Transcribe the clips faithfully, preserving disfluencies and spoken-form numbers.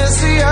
Valencia.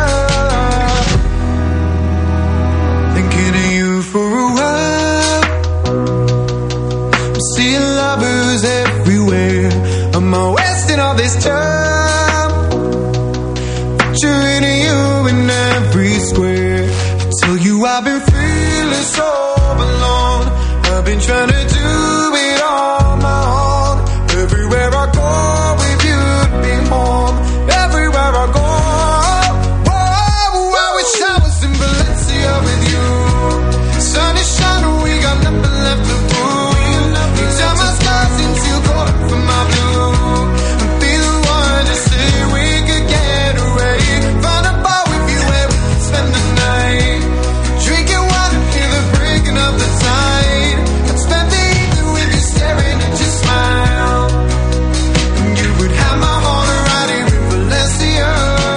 Thinking of you for a while. I'm seeing lovers everywhere. Am I wasting all this time? Picturing you in every square. I tell you I've been feeling so alone. I've been trying to do it on my own. Everywhere I go with you'd be home. Everywhere I go, whoa, I wish I was in Valencia with you. Sun is shining, we got nothing left to prove. You turn my skies into gold for my blue. And be the one to say we could get away. Find a bar with you where we can spend the night. Drinking wine and hear the breaking of the tide. I'd spend the evening with you staring at your smile. And you would have my heart right here in Valencia.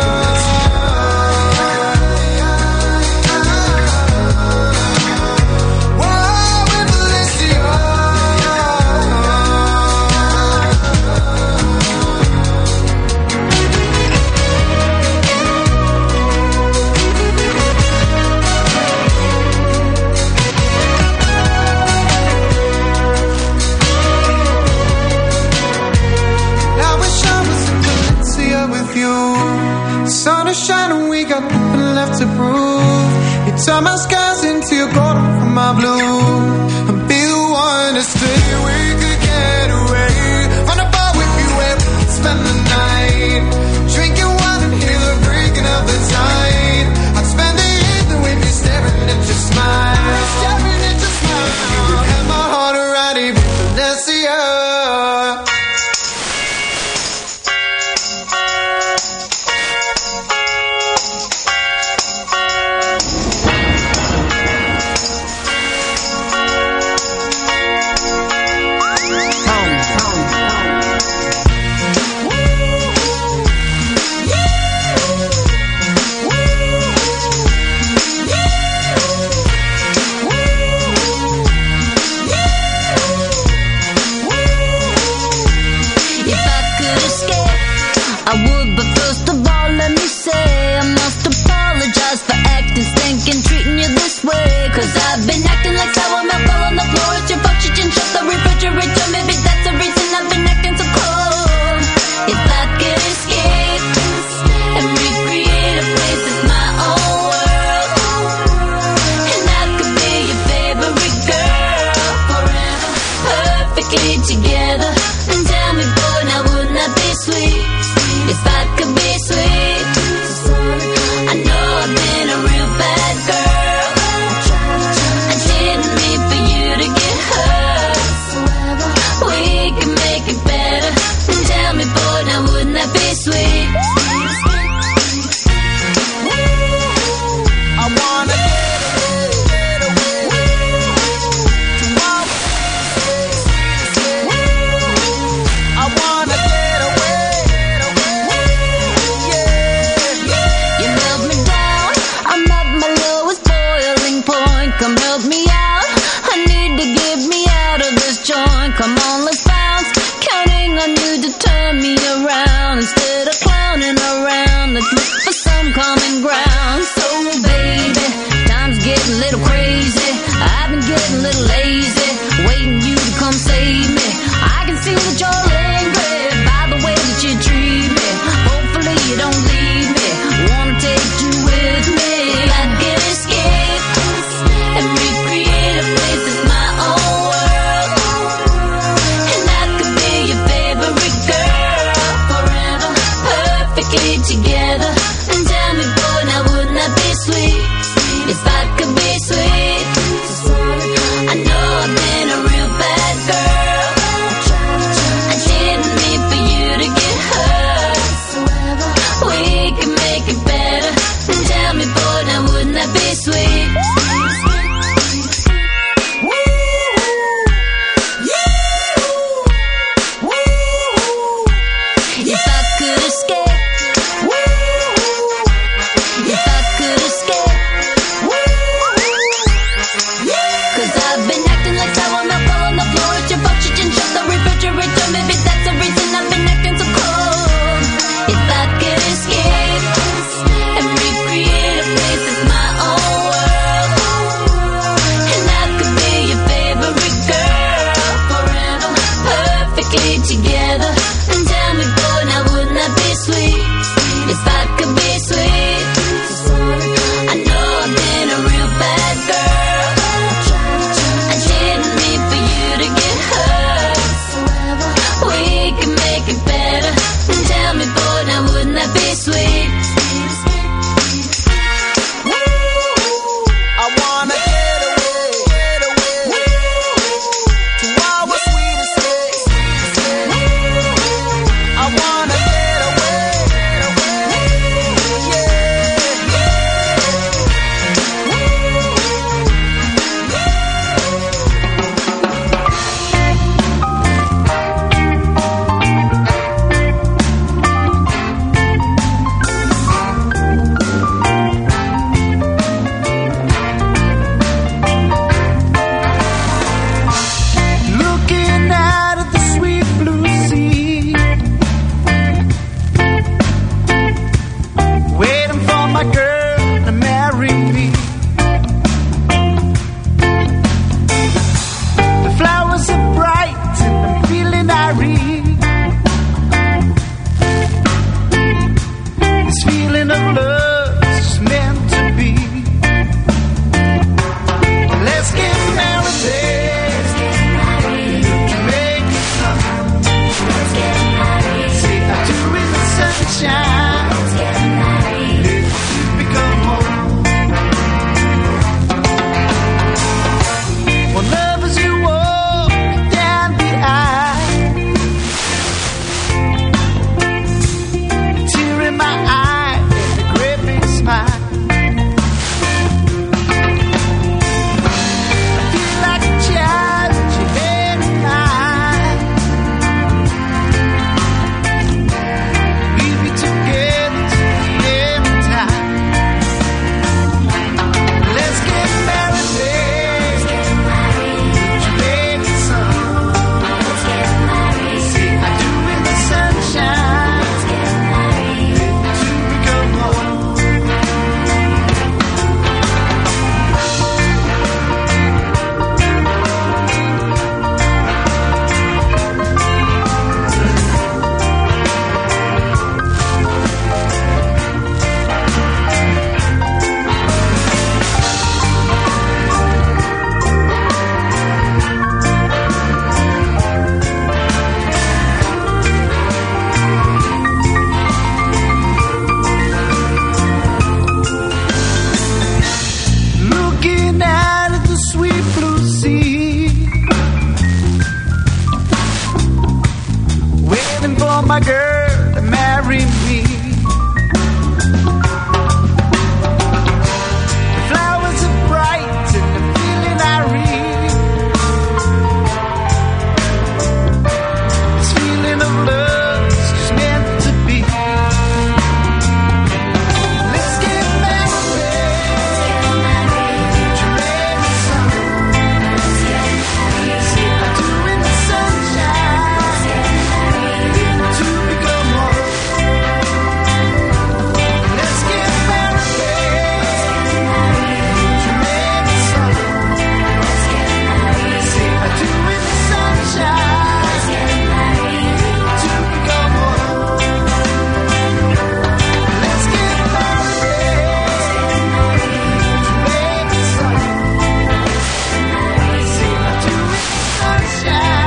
Whoa, in Valencia. I wish I was in Valencia with you. The sun is shining, we got nothing left to prove. You turn my skies into your gold for my blue. And be the one to stay, we could get away. Find a bar with you where we can spend the night. Drinking wine and hear the breaking of the tide. I'd spend the evening with you staring at your smile. Staring at your smile. You would have my heart right here in Valencia. If I could escape, I would, but first of all, let me say I must apologize for acting, stinking, treating you this way. Cause I've been acting like sour milk all on the floor. It's your fault, you can shut the refrigerator. Maybe that's the reason I've been acting so cold. If I could escape and recreate a place that's my own world, and I could be your favorite girl forever, perfectly together. And tell me, boy, now wouldn't that be sweet? If I could be sweet. I know I've been a real bad girl. I didn't mean for you to get hurt. We can make it better. And tell me, boy, now wouldn't that be sweet? I wanna get away, get away. I wanna get away, get away. Yeah, yeah. You love me down, I'm at my lowest boiling point. Come help me out, I need to get me out of this joint. Come on, let's bounce, counting on you to turn me around. Instead of clowning around, let's look for some common ground. So baby, time's getting a little crazy. I've been getting a little lazy, waiting you to come save me. I can see that you're angry by the way that you treat me. Hopefully you don't leave me, wanna take you with me. If I could escape and recreate a place that's my own world, and I could be your favorite girl forever, perfectly together. And tell me, boy, now wouldn't that be sweet? If I could be sweet. I know I've been a real bad girl. I didn't mean for you to get hurt. We can make it better. And tell me, boy, now wouldn't that be sweet? If I could escape, if I could escape, cause I've been acting like sour milk all on the floor. It's your fault, you can shut the refrigerator. Maybe that's the reason I've been acting so cold. If I could escape feeling of love is meant to be. Let's get married, let's get married. Make it come. Let's get married. Say I do in the sunshine. Let's get married. Let's become home. Well, love as you walk down the aisle, tear in my eye and a great big smile. My girl to marry me. The flowers are bright and the feeling I read. This feeling of love is just meant to be. Let's get married. Jamaican sun. See I do in the sunshine. To become one. Let's get married. Jamaican sun. See I do in the sunshine. To become one. Let's get married. Jamaican sun. See I do in the sunshine.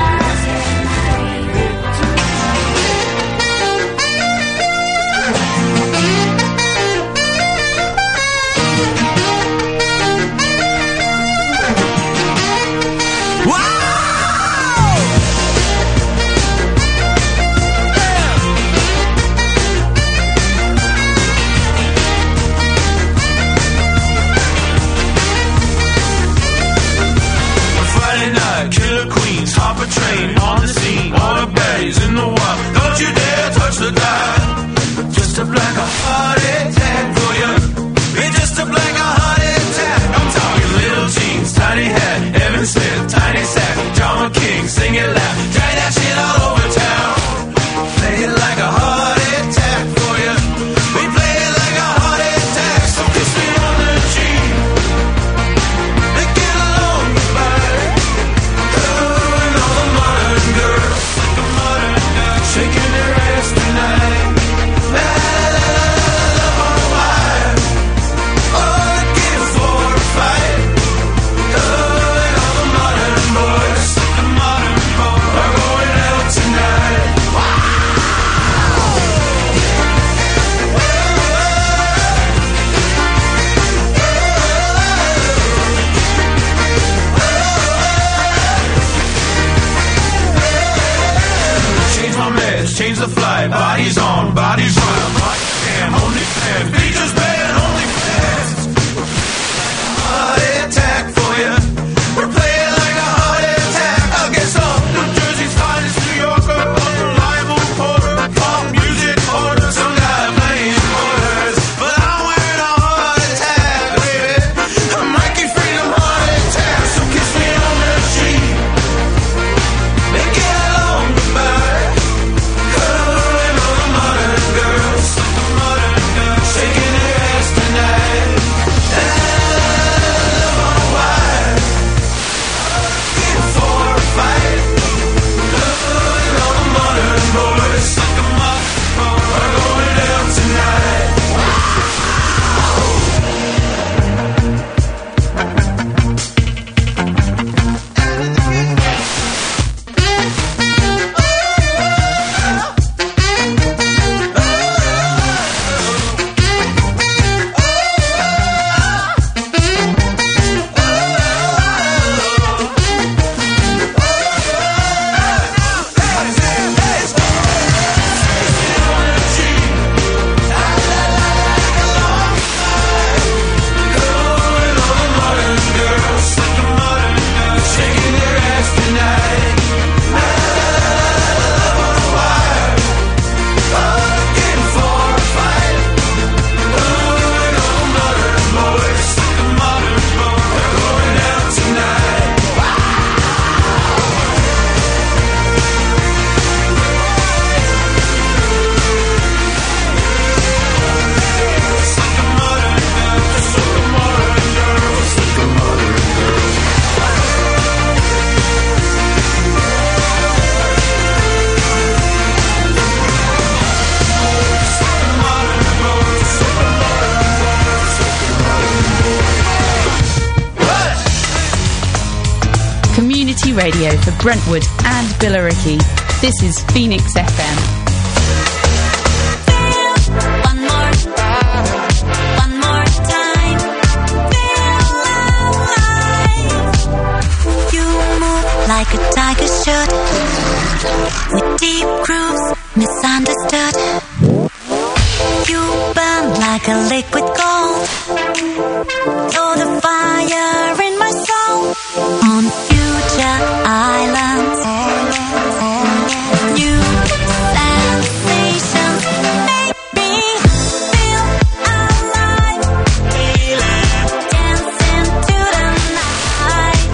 Friday night, killer queens, hop a train on the scene. All the baddies in the wild. Don't you dare touch the dial. Just a black a heart attack for you. It's just a black a heart attack. I'm talking little jeans, tiny hat, Evan Smith, tiny sack, John King, sing it loud, drag that shit all over town. Play it like a heart attack for you. We play it like a heart attack. So kiss me on the cheek. They get along goodbye. Oh, and all the money. community radio for Brentwood and Billericay. This is Phoenix F M. One more, one more time. Feel alive. You move like a tiger should, with deep grooves, misunderstood. You burn like a liquid gold. You're the fire in my soul. On future islands, new sensations make me feel alive. Dancing to the night.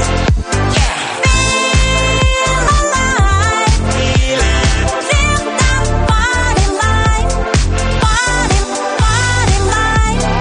Feel alive. Feel that party life. Party, party life.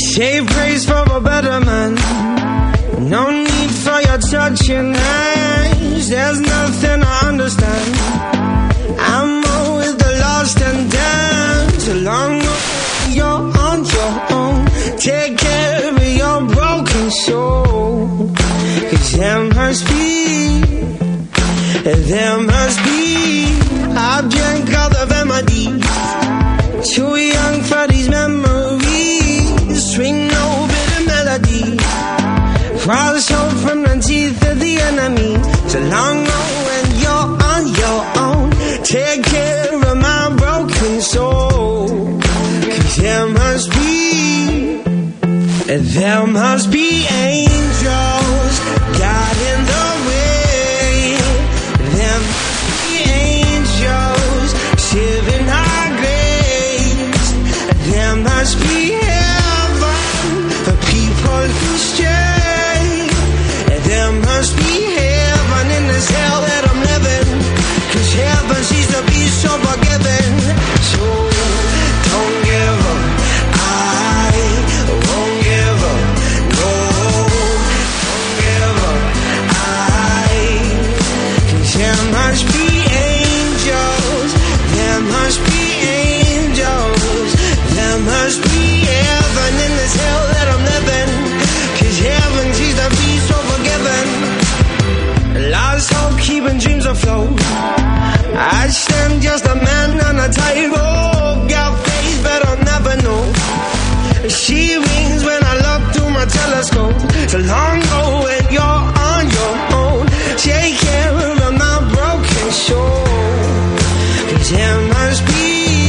Save praise for a better man. No need for your touching hands. There's nothing I understand. I'm more with the lost and damned. So long you're on your own. Take care of your broken soul. Cause there must be, there must be. I've drank all the remedies. Too young for these memories. Swing no bitter melody. False hope from the teeth of the enemy. So long when you're on your own. Take care of my broken soul. Cause there must be, there must be angels guiding the way. There must be angels shivering our graves. There must be heaven for people who stray. There must be heaven in this hell that I'm living. Cause heaven seems to be so forgiving. So don't give up, I won't give up. No, don't give up, I. Cause there must be angels. There must be angels. There must be heaven in this hell that I'm living. Cause heaven seems to be so forgiving. Lost hope keeping dreams afloat. I stand just a man on a tightrope. Got faith but I'll never know. She rings when I look through my telescope. So long ago when you're on your own. Take care of my broken soul. Cause there must be,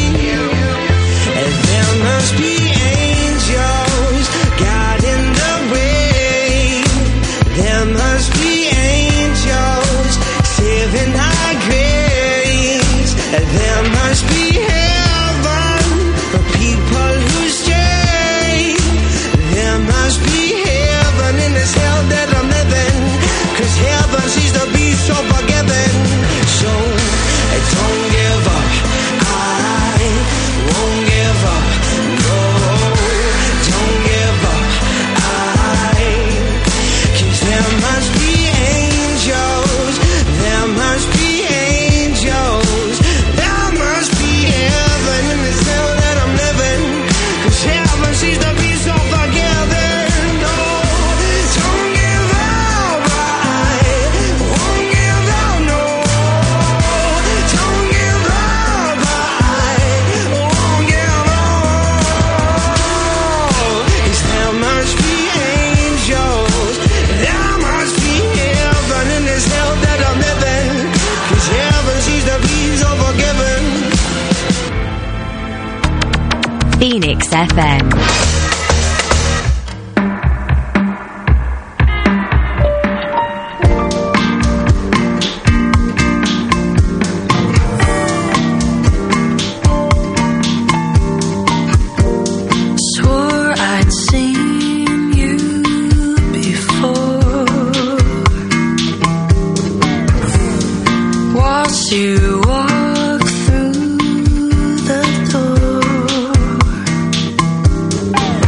there must be angels guiding the way. There must be angels saving our graves. There must be heaven for people who stray. There must be heaven in this hell that I'm living. Cause heaven seems to be so forgiving. So don't give up, I won't give up. No, don't give up, I. Cause there must be angels. There must be angels. There must be heaven in this hell that I'm living. Cause heaven seems to be so forgiving. No, don't give up, I won't give up. No, don't give up, I won't give up. Cause there must be angels. There must be heaven in this hell that I'm living. Cause heaven seems to be so forgiving. Phoenix F M. Swore I'd seen you before. Watched you walk through the door.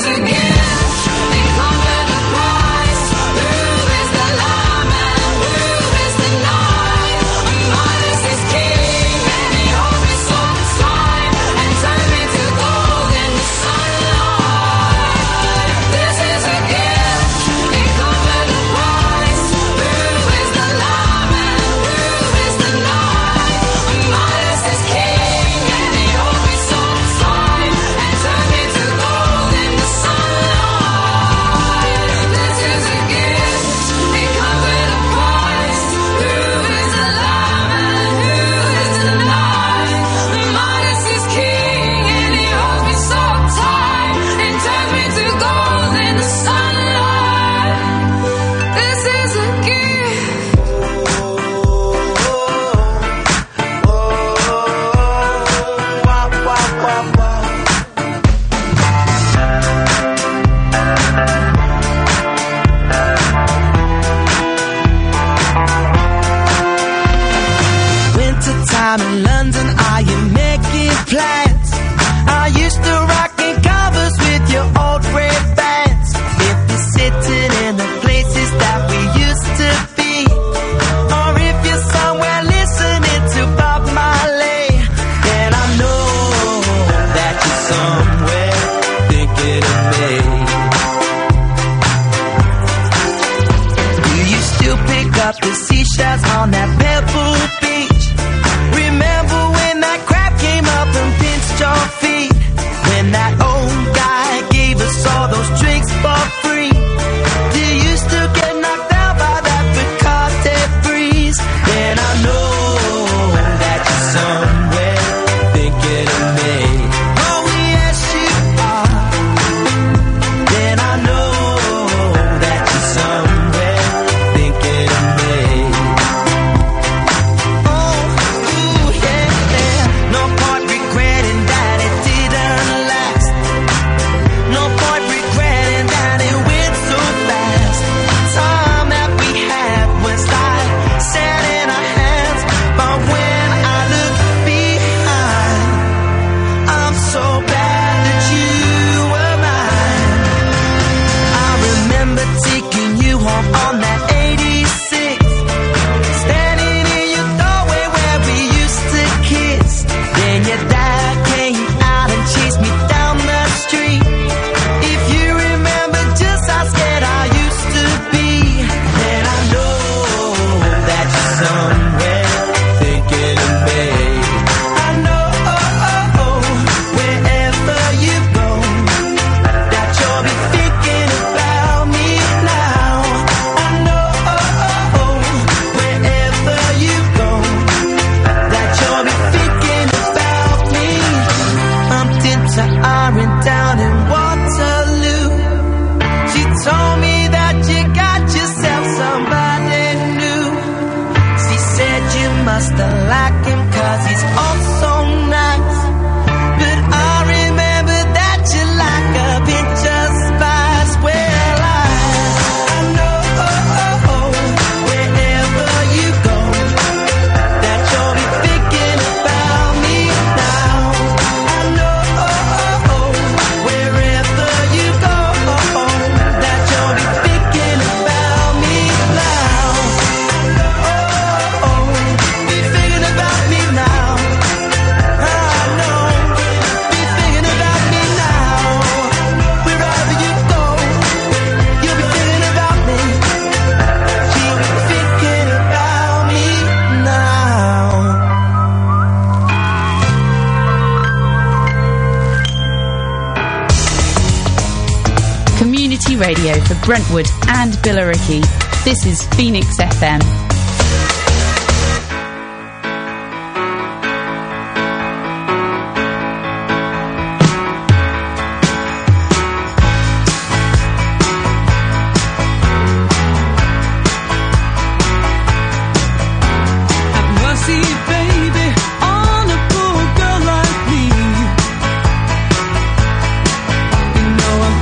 Radio for Brentwood and Billericay. This is Phoenix F M.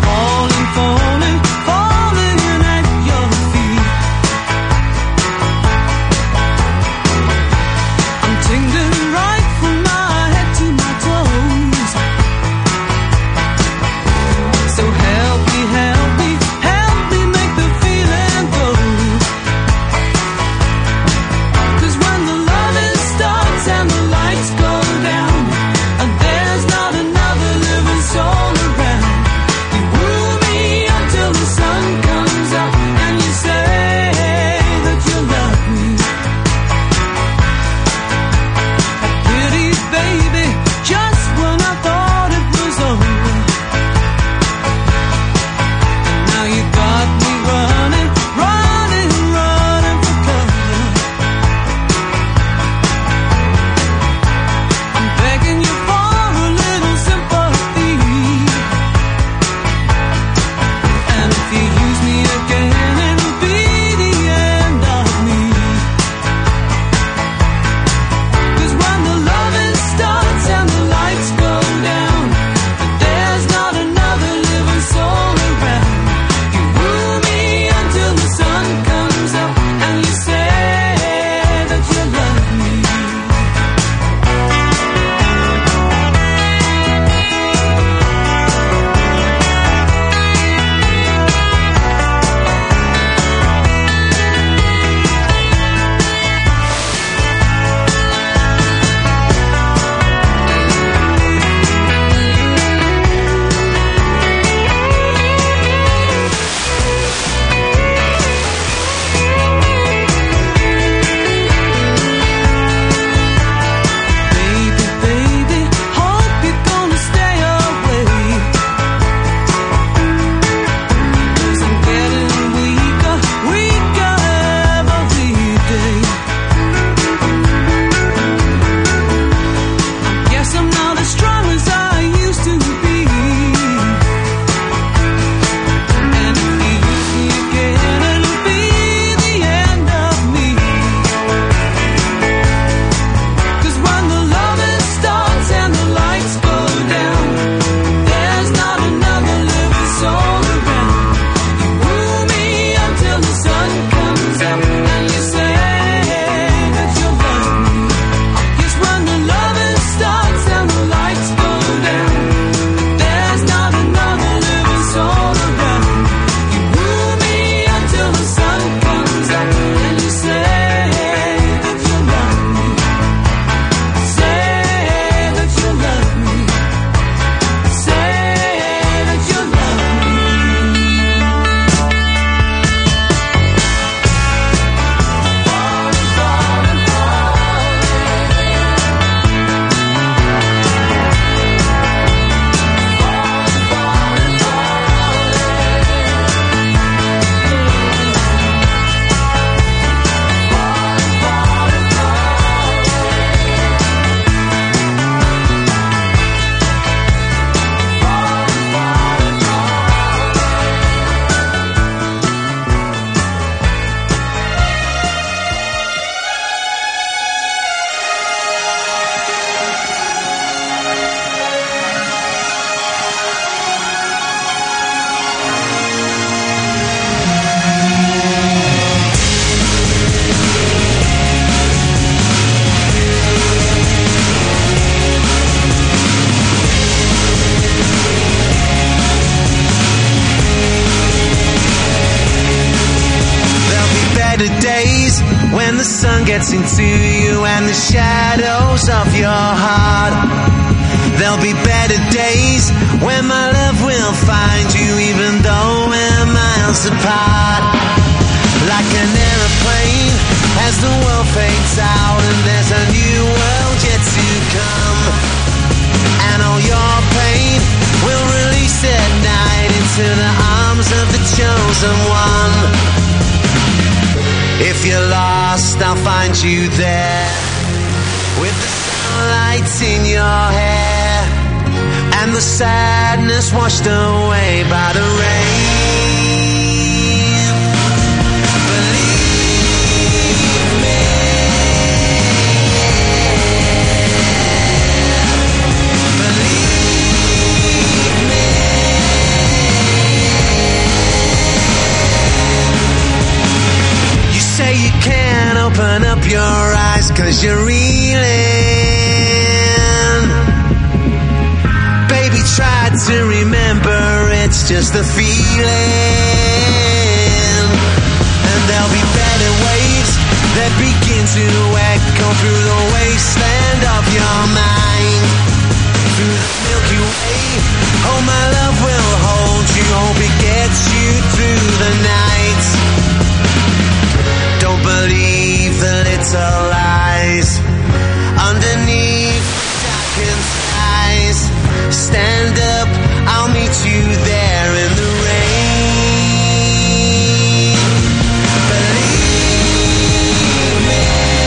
Falling at your feet. the sun gets into you and the shadows of your heart. There'll be better days when my love will find you, even though we're miles apart. Like an aeroplane as the world fades out and there's a new world yet to come. And all your pain will release at night into the arms of the chosen one. If you're lost, I'll find you there, with the sunlight in your hair and the sadness washed away by the rain. Believe me. Believe me. You say you can't open up your eyes 'cause you're reeling. Baby, try to remember, it's just a feeling. And there'll be better waves that begin to echo through the wasteland of your mind. Through the Milky Way, oh my love will hold you, hope it gets you through the night. Don't believe the little lies underneath darkened skies. Stand up, I'll meet you there in the rain. Believe me.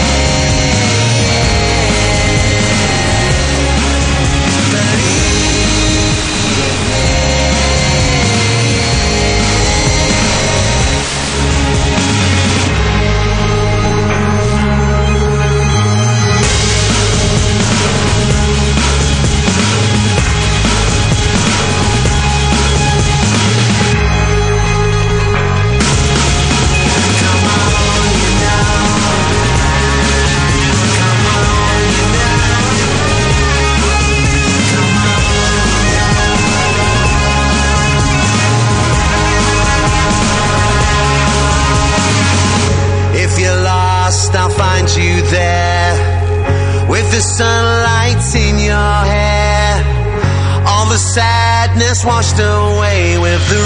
I'll find you there, with the sunlight in your hair, all the sadness washed away with the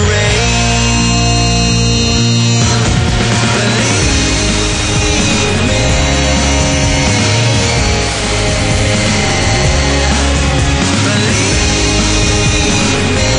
rain. Believe me. Believe me.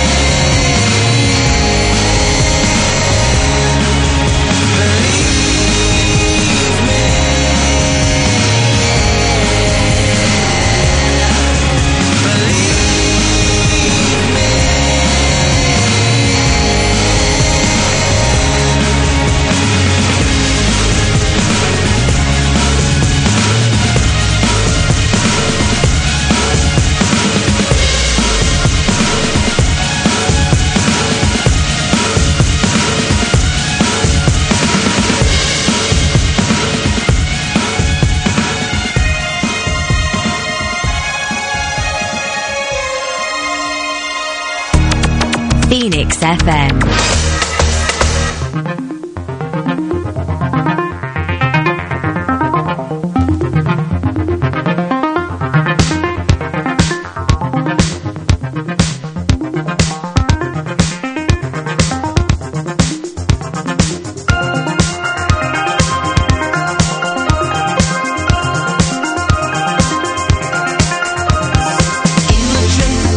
Phoenix F M.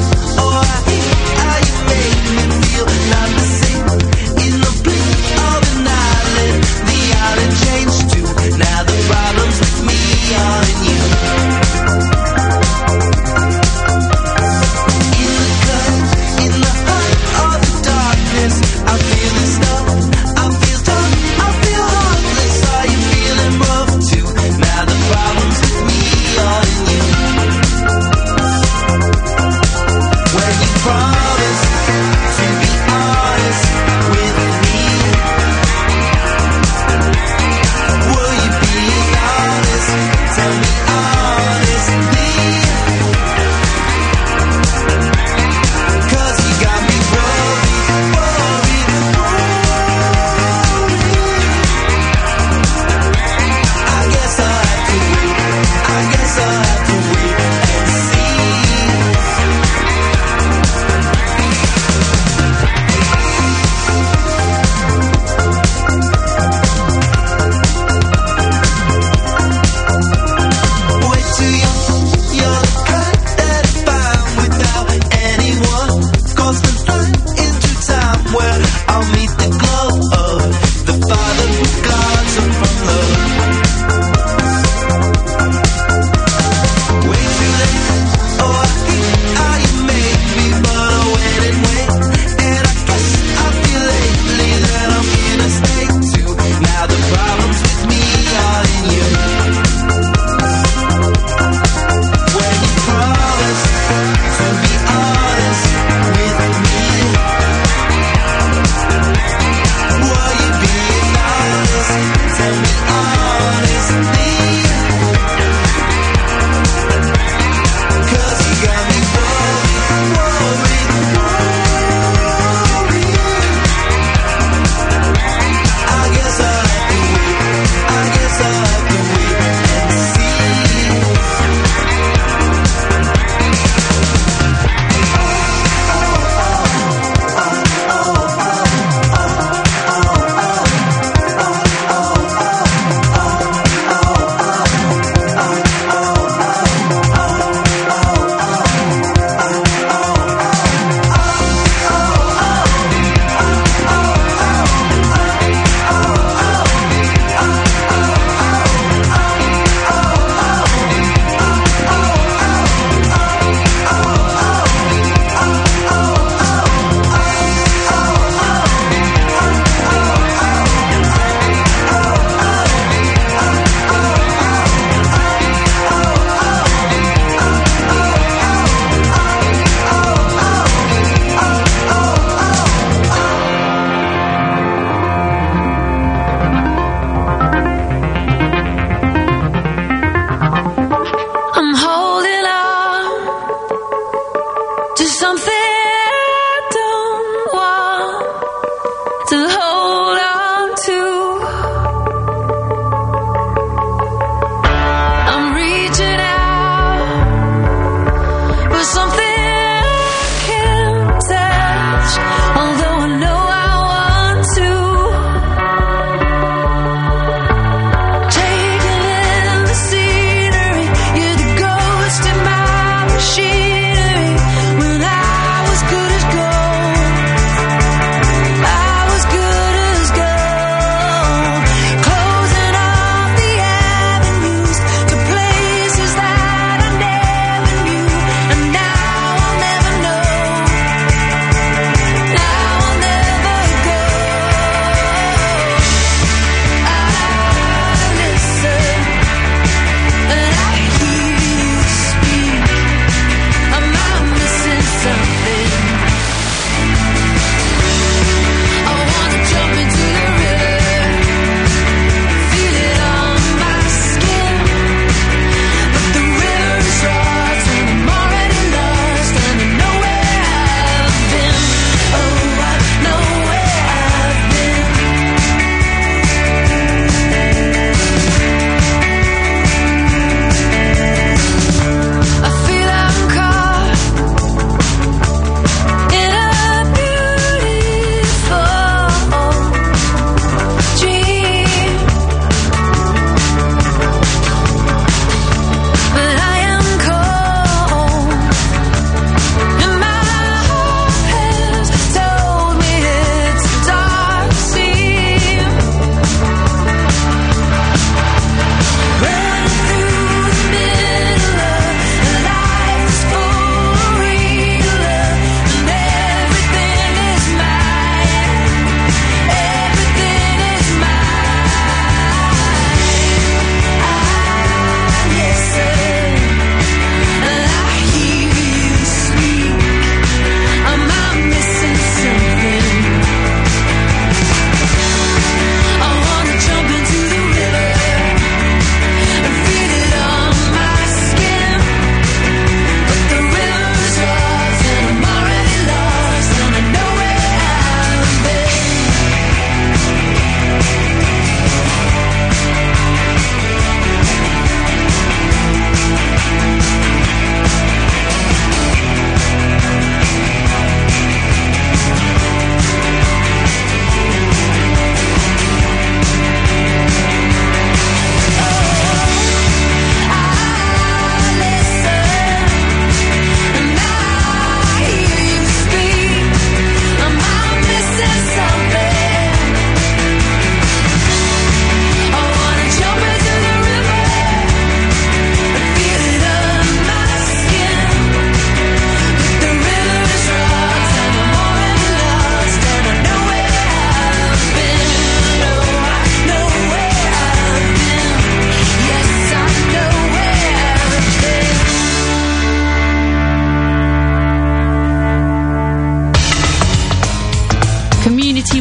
Oh, I, I, you make me feel not the same. In the blink of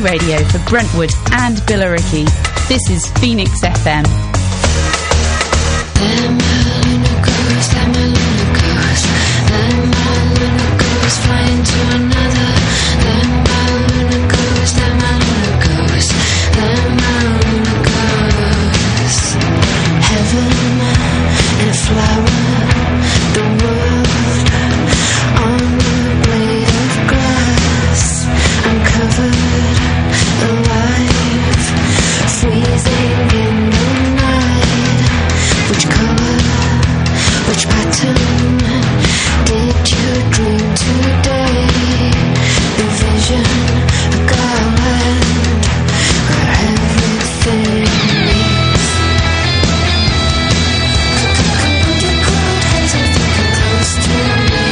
Radio for Brentwood and Billericay. This is Phoenix F M. Then my luna goes, then my luna goes, then my luna goes flying to another. Then my luna goes, then my luna goes, then my luna goes. Heaven in a flower, the world on a blade of grass. I'm covered alive, freezing in the night. Which color, which pattern did you dream today? The vision, a garland, where everything meets. Come put your cold hands and think close to me.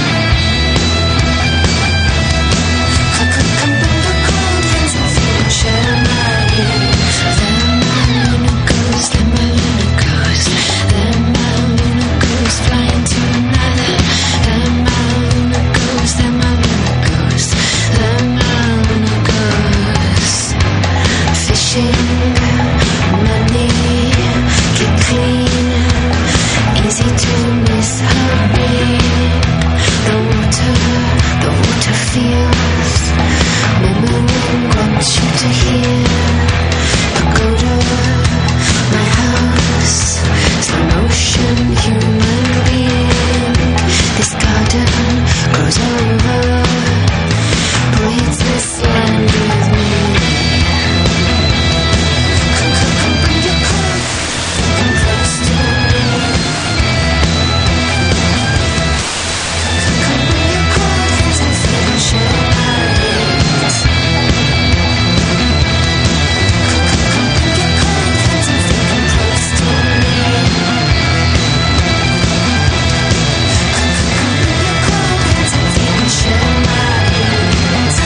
Come put your cold hands and feel, share my needs. Then my luna goes, then my luna goes. Then my luna goes flying to another. Then my luna goes, then my luna goes. Then my luna goes. Fishing, money, keep clean. Easy to miss her being. The water, the water feels. Memory wants you to hear. Pagoda, my house, slow motion human being. This garden grows over, breathes this land with me. Come, come, come, bring your cold, come close to me. Come, come, bring your cold hands and feel, share my needs. Come, come, come, bring your cold hands and feel close to me. Come, come, come, bring your cold hands and feel, share my needs.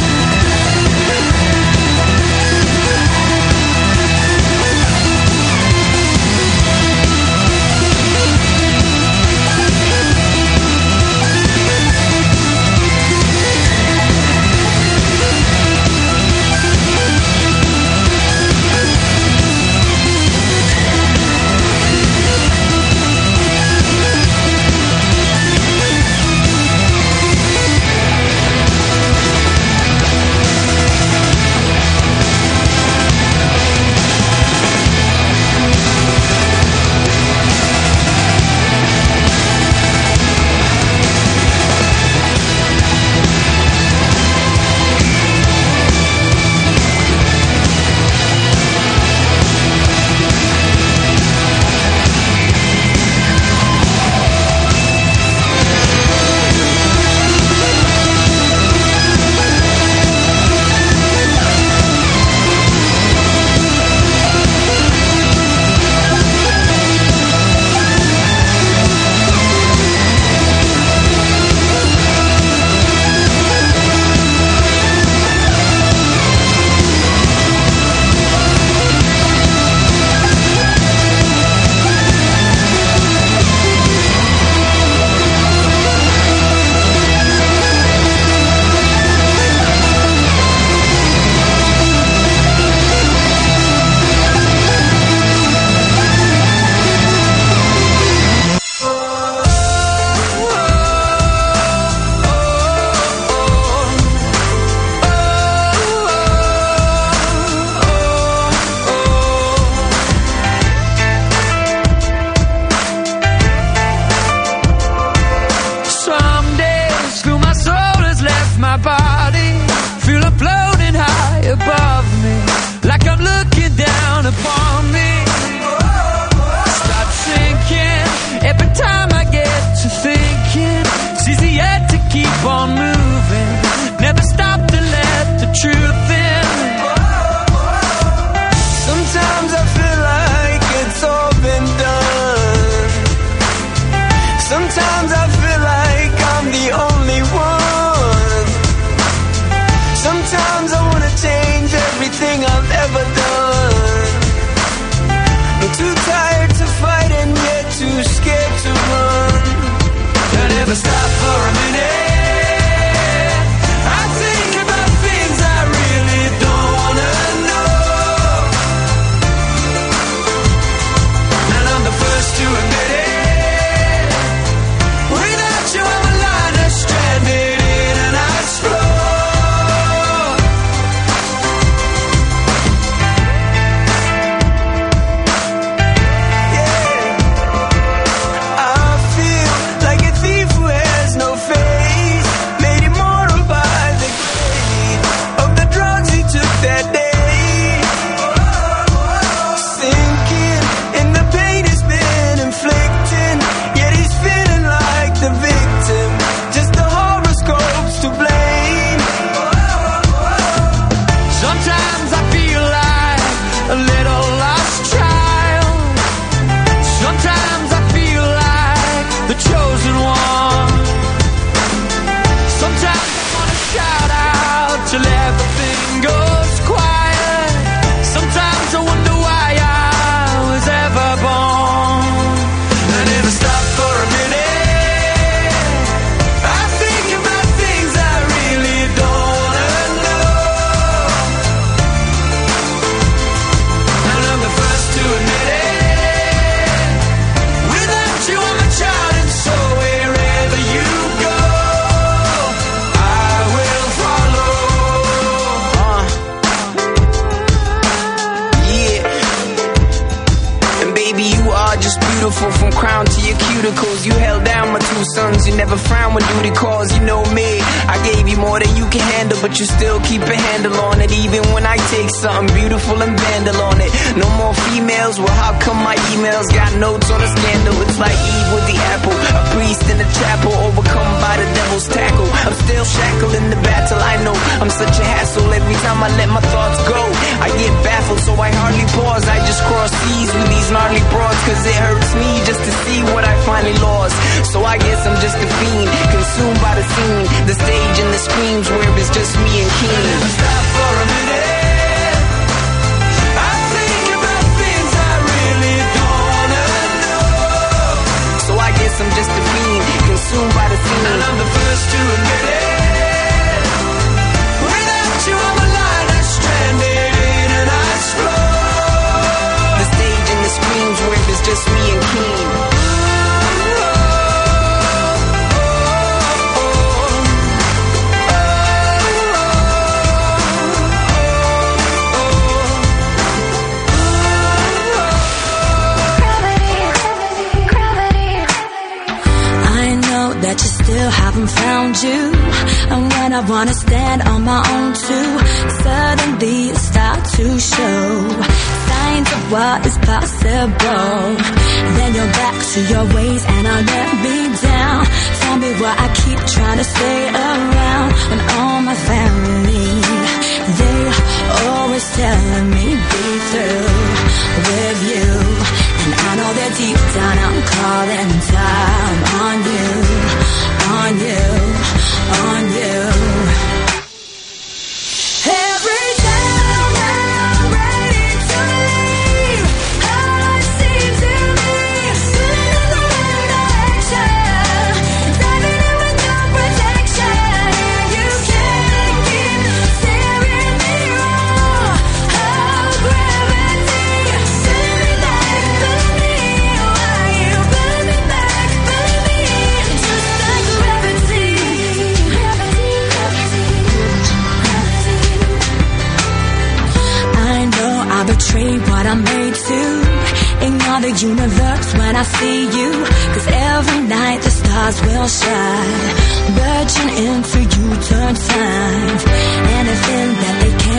Some days through my soul has left my body. Feel it floating high above me, like I'm looking down upon me. Start sinking every time I get to thinking. It's easy yet to keep on moving. Never stop to let the truth in. Sometimes I feel like it's all been done. Sometimes I feel like I'm the only one. Sometimes I wanna change everything I've ever done. beautiful from crown to your cuticles. You held down my two sons, you never frown when duty calls. You know me, I gave you more than you can handle, but you still keep a handle on it. Even when I take something beautiful and vandal on it. No more females, well how come my emails got notes on a scandal? It's like Eve with the apple, a priest in the chapel, overcome by the devil's tackle. I'm still shackled in the battle, I know I'm such a hassle. Every time I let my thoughts go, I get baffled, so I hardly pause. I just cross seas with these gnarly broads, cause it hurts me just to see what I finally lost. So I guess I'm just a fiend, consumed by the scene, the stage and the screams where it's just me and Keen. I never stop for a minute. I think about things I really don't wanna know. So I guess I'm just a fiend, consumed by the scene, and I'm the first to admit it. Without you on the line, I'm stranded in an ice floor. The stage and the screams where it's just me and Keen. That you still haven't found you. And when I wanna stand on my own too, suddenly you start to show signs of what is possible. Then you're back to your ways and I'll let me down. Tell me why I keep trying to stay around when all my family, they always telling me be through with you. And I know that deep down I'm calling time on you, on you, on you. Every time I'm ready to leave, all I seem to be is sitting in the wrong direction, diving in with no protection. You can't keep steering me wrong. Oh, gravity, send me back, pull me. Why you pull me back, pull me, just like gravity. I know I betrayed what I made to. Ignore the universe when I see you, cause every night the stars will shine, merging into U-turn signs. Anything that they can